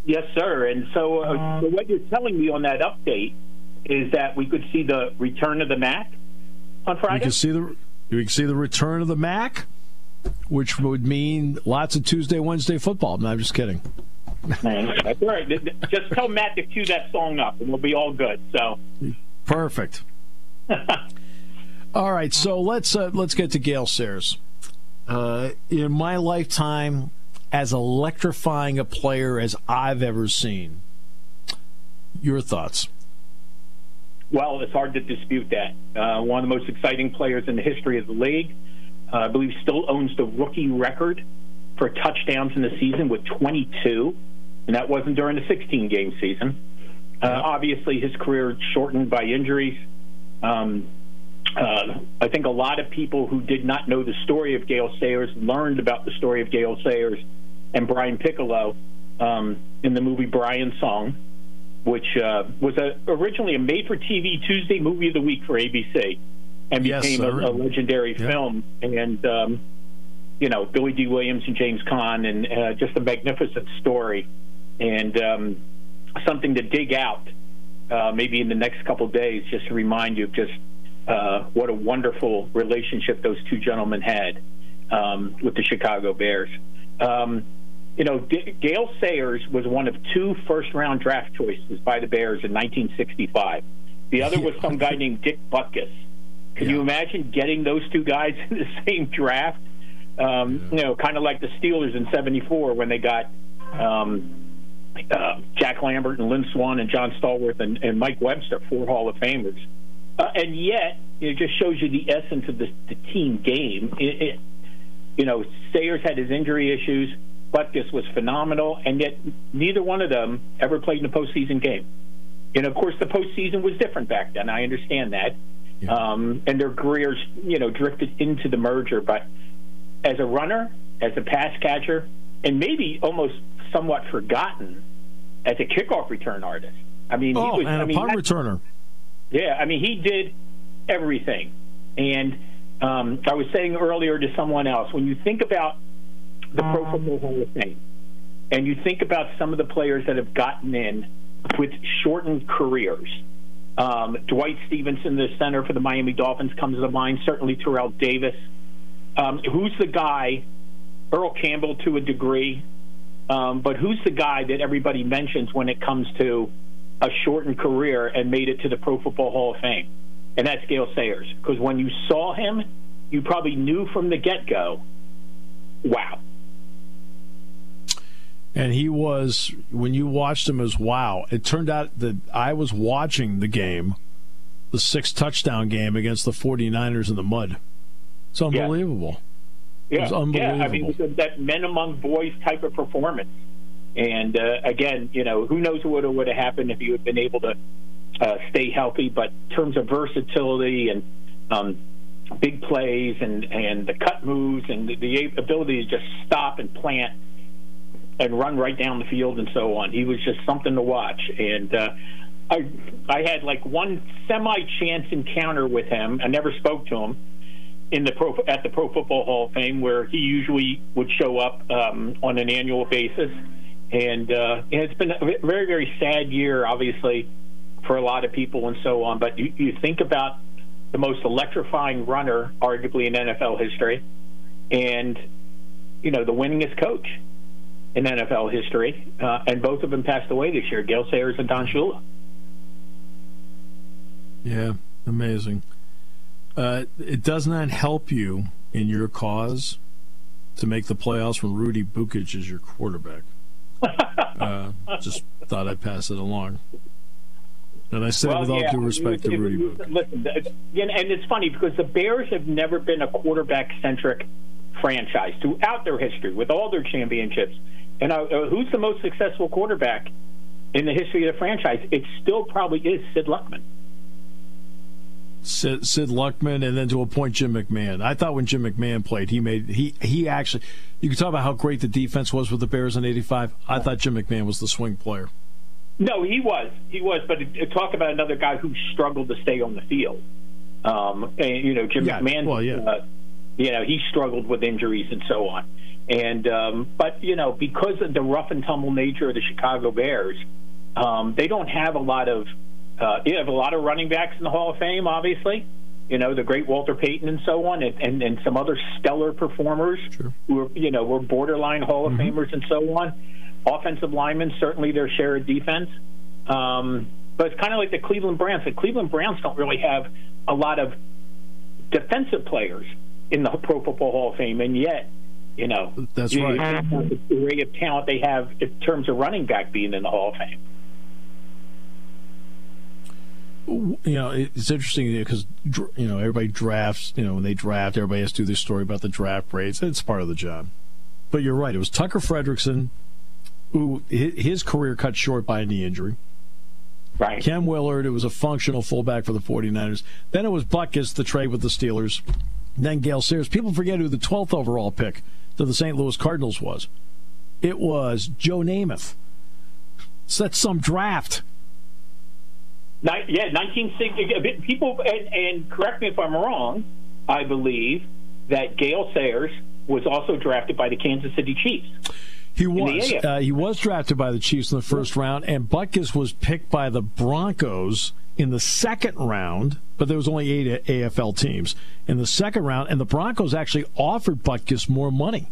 Yes, sir. And so what you're telling me on that update is that we could see the return of the Mac on Friday? We can see the return of the Mac, which would mean lots of Tuesday, Wednesday football. No, I'm just kidding. That's all right. Just tell Matt to cue that song up, and we'll be all good. So perfect. All right, so let's get to Gale Sayers. In my lifetime, as electrifying a player as I've ever seen, your thoughts? Well, it's hard to dispute that. One of the most exciting players in the history of the league. I believe still owns the rookie record for touchdowns in the season with 22, and that wasn't during the 16-game season. Obviously, his career shortened by injuries. I think a lot of people who did not know the story of Gale Sayers learned about the story of Gale Sayers and Brian Piccolo in the movie Brian Song, which was originally a made-for-TV Tuesday movie of the week for ABC and became a legendary film. And, Billy D. Williams and James Caan, and just a magnificent story. And something to dig out maybe in the next couple of days, just to remind you of just what a wonderful relationship those two gentlemen had with the Chicago Bears. Gale Sayers was one of two first-round draft choices by the Bears in 1965. The other was some guy named Dick Butkus. Can you imagine getting those two guys in the same draft? Kind of like the Steelers in '74 when they got Jack Lambert and Lynn Swann and John Stallworth and Mike Webster, 4 Hall of Famers. And yet, it just shows you the essence of the team game. Sayers had his injury issues. Butkus was phenomenal, and yet neither one of them ever played in a postseason game. And, of course, the postseason was different back then. I understand that. Yeah. And their careers, drifted into the merger. But as a runner, as a pass catcher, and maybe almost somewhat forgotten as a kickoff return artist. I mean, he was a punt returner. Yeah, he did everything. And I was saying earlier to someone else, when you think about the Pro Football Hall of Fame, and you think about some of the players that have gotten in with shortened careers, Dwight Stevenson, the center for the Miami Dolphins, comes to mind, certainly Terrell Davis. Who's the guy, Earl Campbell to a degree, but who's the guy that everybody mentions when it comes to a shortened career and made it to the Pro Football Hall of Fame? And that's Gale Sayers. Because when you saw him, you probably knew from the get-go, wow. And he was, when you watched him, as wow. It turned out that I was watching the game, the 6-touchdown game against the 49ers in the mud. It's unbelievable. Yeah. It was unbelievable. It was that men among boys type of performance. And, again, who knows what would have happened if you had been able to stay healthy. But in terms of versatility and big plays and the cut moves and the ability to just stop and plant and run right down the field and so on, he was just something to watch. And I had like one semi-chance encounter with him. I never spoke to him at the Pro Football Hall of Fame, where he usually would show up on an annual basis. And it's been a very, very sad year, obviously, for a lot of people and so on. But you think about the most electrifying runner, arguably in NFL history, and, the winningest coach in NFL history. And both of them passed away this year, Gale Sayers and Don Shula. Yeah, amazing. It does not help you in your cause to make the playoffs when Rudy Bukic is your quarterback. Just thought I'd pass it along. And I say with all due respect to Rudy Bukic. Listen, and it's funny because the Bears have never been a quarterback-centric franchise throughout their history with all their championships. And who's the most successful quarterback in the history of the franchise? It still probably is Sid Luckman. Sid Luckman, and then to a point Jim McMahon. I thought when Jim McMahon played, he actually, you can talk about how great the defense was with the Bears in '85. I thought Jim McMahon was the swing player. No, he was, but talk about another guy who struggled to stay on the field. Jim McMahon. Well, yeah. he struggled with injuries and so on. And but because of the rough and tumble nature of the Chicago Bears, they don't have a lot of you have a lot of running backs in the Hall of Fame, obviously. The great Walter Payton and so on, and some other stellar performers who were borderline Hall of Famers and so on. Offensive linemen, certainly their share of defense. But it's kind of like the Cleveland Browns. The Cleveland Browns don't really have a lot of defensive players in the Pro Football Hall of Fame, and yet, that's right. The array of talent they have in terms of running back being in the Hall of Fame. It's interesting because everybody drafts. When they draft, everybody has to do this story about the draft grades. It's part of the job. But you're right. It was Tucker Fredrickson, who his career cut short by a knee injury. Right. Ken Willard, who was a functional fullback for the 49ers. Then it was Butkus, the trade with the Steelers. Then Gale Sayers. People forget who the 12th overall pick to the St. Louis Cardinals was. It was Joe Namath. So that's some draft. 1960. People, and correct me if I'm wrong, I believe that Gale Sayers was also drafted by the Kansas City Chiefs. He was drafted by the Chiefs in the first round, and Butkus was picked by the Broncos in the second round, but there was only 8 AFL teams in the second round, and the Broncos actually offered Butkus more money.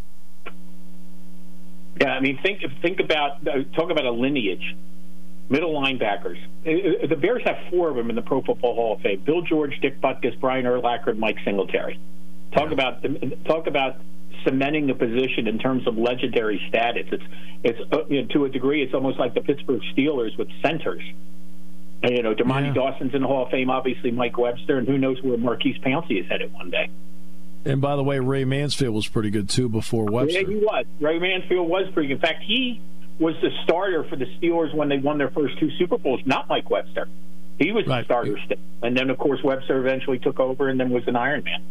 Yeah, I mean, think about talk about a lineage. Middle linebackers. The Bears have 4 of them in the Pro Football Hall of Fame: Bill George, Dick Butkus, Brian Urlacher, and Mike Singletary. Talk about cementing the position in terms of legendary status. It's to a degree, it's almost like the Pittsburgh Steelers with centers. Dermontti Dawson's in the Hall of Fame, obviously Mike Webster, and who knows where Marquise Pouncey is headed one day. And by the way, Ray Mansfield was pretty good too before Webster. Yeah, he was. Ray Mansfield was pretty good. In fact, he was the starter for the Steelers when they won their first 2 Super Bowls, not Mike Webster. He was the starter still. And then, of course, Webster eventually took over and then was an Iron Man.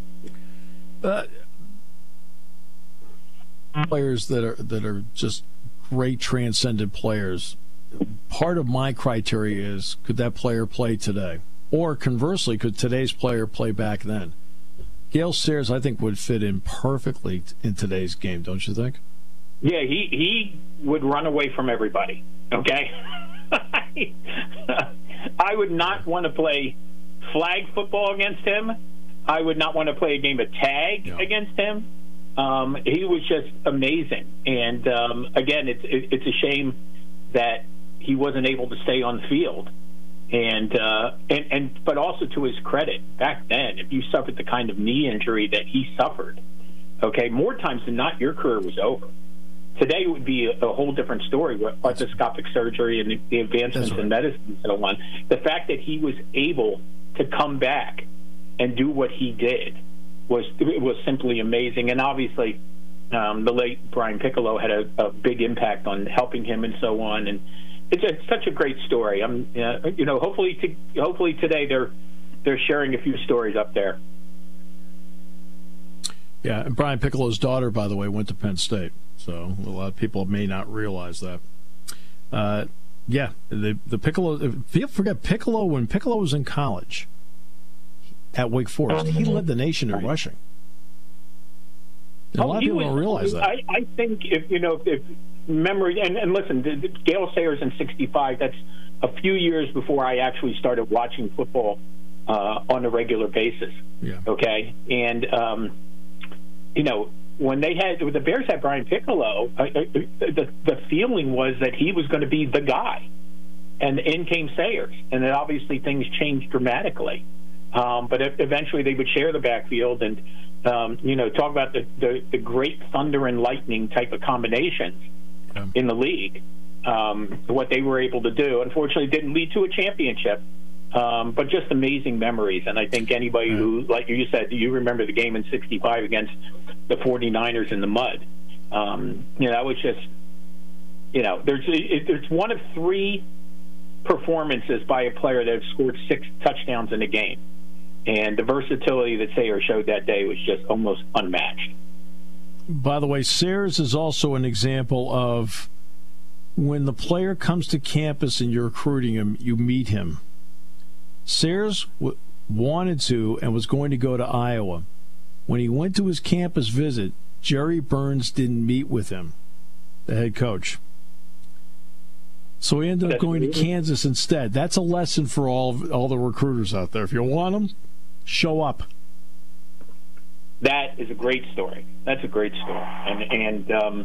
Players that are just great transcendent players. Part of my criteria is, could that player play today? Or conversely, could today's player play back then? Gale Sayers, I think, would fit in perfectly in today's game, don't you think? Yeah, he would run away from everybody, okay? I would not want to play flag football against him. I would not want to play a game of tag against him. He was just amazing. And, again, it's a shame that he wasn't able to stay on the field. But also to his credit, back then, if you suffered the kind of knee injury that he suffered, okay, more times than not, your career was over. Today it would be a whole different story with arthroscopic surgery and the advancements in medicine and so on. The fact that he was able to come back and do what he did was simply amazing. And obviously, the late Brian Piccolo had a big impact on helping him and so on. And it's such a great story. Hopefully today they're sharing a few stories up there. Yeah, and Brian Piccolo's daughter, by the way, went to Penn State. So a lot of people may not realize that. The Piccolo. People forget Piccolo. When Piccolo was in college at Wake Forest, he led the nation in rushing. And a lot of people don't realize that. I think if memory and listen, Gale Sayers in '65. That's a few years before I actually started watching football on a regular basis. Yeah. Okay, and when the Bears had Brian Piccolo, the feeling was that he was going to be the guy, and in came Sayers, and then obviously things changed dramatically. But eventually they would share the backfield, and talk about the great thunder and lightning type of combinations in the league. What they were able to do, unfortunately, didn't lead to a championship. But just amazing memories. And I think anybody who, like you said, you remember the game in '65 against the 49ers in the mud. That was just, it's one of 3 performances by a player that have scored 6 touchdowns in a game. And the versatility that Sayers showed that day was just almost unmatched. By the way, Sayers is also an example of when the player comes to campus and you're recruiting him, you meet him. Sayers wanted to and was going to go to Iowa when he went to his campus visit, Jerry Burns didn't meet with him, the head coach. So he ended up going to Kansas instead. That's a lesson for all the recruiters out there. If you want them, show up. That is a great story. That's a great story. And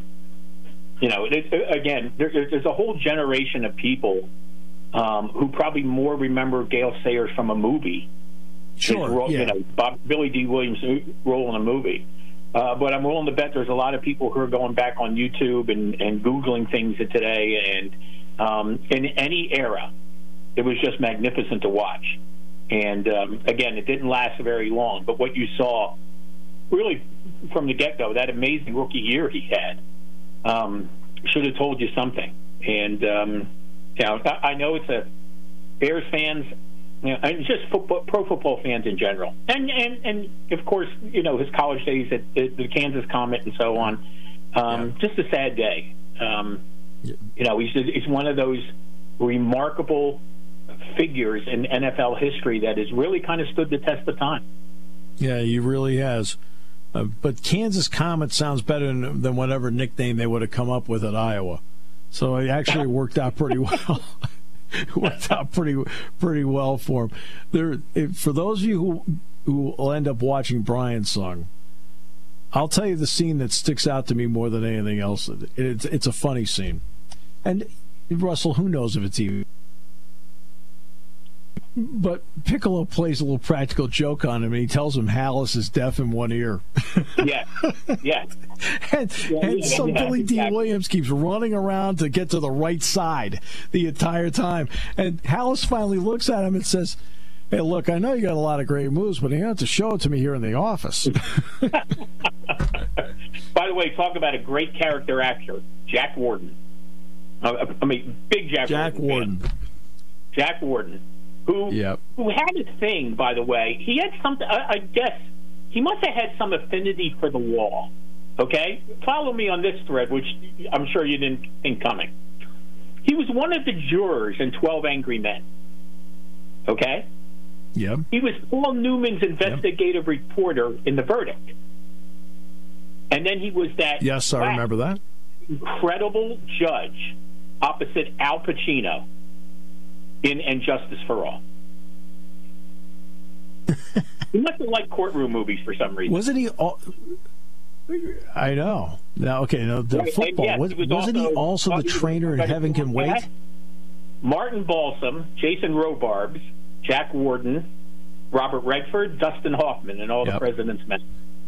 again, there's a whole generation of people who probably more remember Gale Sayers from a movie. Sure, yeah. Billy D. Williams' role in a movie. But I'm willing to bet there's a lot of people who are going back on YouTube and Googling things today. And in any era, it was just magnificent to watch. And, again, it didn't last very long. But what you saw really from the get-go, that amazing rookie year he had, should have told you something. And, I know it's a Bears fans, and just pro football fans in general. And of course, his college days at the Kansas Comet and so on. Just a sad day. He's one of those remarkable figures in NFL history that has really kind of stood the test of time. Yeah, he really has. But Kansas Comet sounds better than whatever nickname they would have come up with at Iowa. So it actually worked out pretty well. It worked out pretty well for him. For those of you who will end up watching Brian's song, I'll tell you the scene that sticks out to me more than anything else. It's a funny scene. And, Russell, who knows if it's even... But Piccolo plays a little practical joke on him, and he tells him Hallis is deaf in one ear. Yeah. And Billy D. Williams keeps running around to get to the right side the entire time. And Hallis finally looks at him and says, "Hey, look, I know you got a lot of great moves, but you have to show it to me here in the office." By the way, talk about a great character actor, Jack Warden. Big Jack Warden. Jack Warden. Who had a thing, by the way. He had something, I guess, he must have had some affinity for the law. Okay? Follow me on this thread, which I'm sure you didn't think coming. He was one of the jurors in 12 Angry Men. Okay? Yeah. He was Paul Newman's investigative reporter in The Verdict. And then he was that... Yes, I remember that. ...incredible judge opposite Al Pacino in And Justice for All. He must have liked courtroom movies for some reason. Wasn't he? I know. Now, okay. Now the football. Yes, wasn't he also the trainer in Heaven Can Wait? Martin Balsam, Jason Robards, Jack Warden, Robert Redford, Dustin Hoffman, and all the President's Men.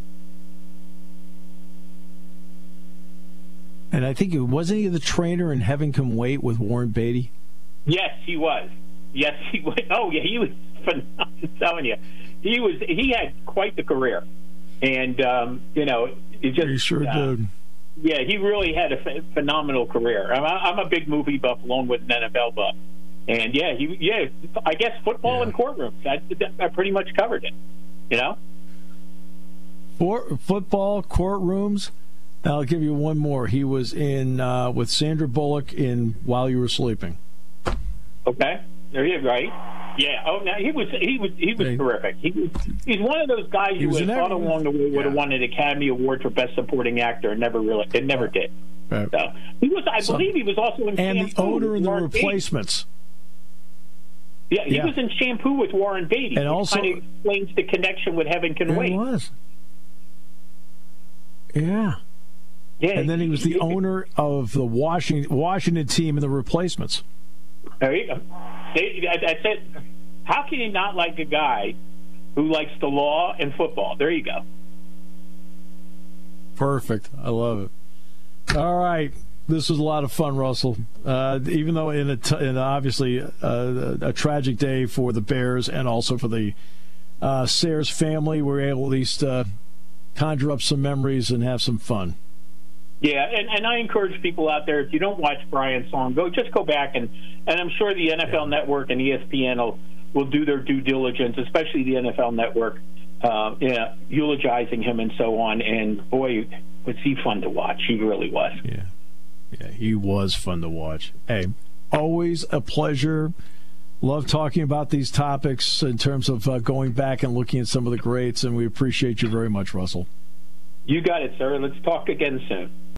And I think wasn't he the trainer in Heaven Can Wait with Warren Beatty? Yes, he was. Oh, yeah, he was phenomenal. I'm telling you, he had quite the career, and he just. He sure did. Yeah, he really had a phenomenal career. I'm a big movie buff, along with an NFL buff, and I guess football and courtrooms. I pretty much covered it. For football, courtrooms. I'll give you one more. He was in with Sandra Bullock in While You Were Sleeping. Okay, there you go. Right. Yeah. Oh, no, he was terrific. He's one of those guys who thought along the way would have won an Academy Award for Best Supporting Actor, and never did. Right. So he was. I believe he was also in and Shampoo the owner in The Replacements. Beatty. Yeah, he was in Shampoo with Warren Beatty, and also kind of explains the connection with Heaven Can Wait. He was. Yeah. Yeah. And then he was the owner of the Washington team in The Replacements. There you go. That's it. How can you not like a guy who likes the law and football? There you go. Perfect. I love it. All right. This was a lot of fun, Russell. Even though in obviously a tragic day for the Bears and also for the Sayers family, we were able at least conjure up some memories and have some fun. Yeah, and I encourage people out there, if you don't watch Brian's song, go back, and I'm sure the NFL Network and ESPN will do their due diligence, especially the NFL Network, eulogizing him and so on. And boy, was he fun to watch. He really was. Yeah, he was fun to watch. Hey, always a pleasure Love talking about these topics in terms of going back and looking at some of the greats, and we appreciate you very much, Russell. You got it, sir. Let's talk again soon.